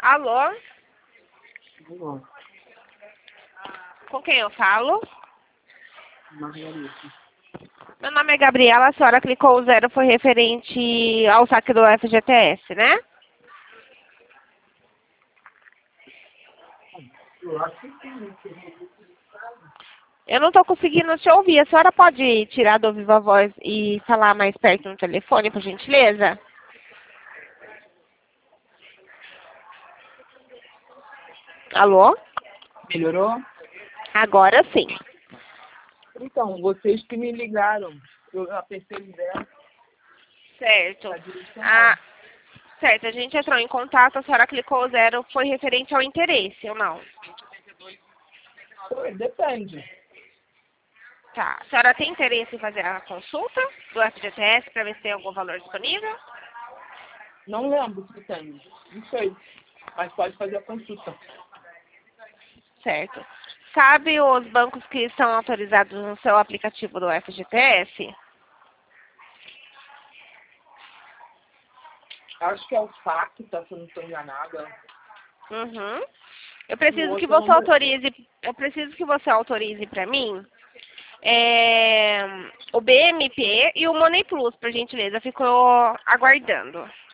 Alô? Alô, Com quem eu falo? Margarida. Meu nome é Gabriela, a senhora clicou o 0, foi referente ao saque do FGTS, né? Eu acho que sim. Eu não estou conseguindo te ouvir. A senhora pode tirar do viva voz e falar mais perto no telefone, por gentileza? Alô? Melhorou? Agora sim. Então, vocês que me ligaram, eu apertei o 10 Certo. para direcionar. Ah, certo, a gente entrou em contato, a senhora clicou o 0, foi referente ao interesse ou não? Depende. Tá. A senhora tem interesse em fazer a consulta do FGTS para ver se tem algum valor disponível? Não lembro se tem. Não sei. Mas pode fazer a consulta. Certo. Sabe os bancos que estão autorizados no seu aplicativo do FGTS? Acho que é o FAC, tá, se eu não estou enganada. Uhum. Eu E o preciso que outro você não. autorize para mim o BMP e o Money Plus, por gentileza. Ficou aguardando.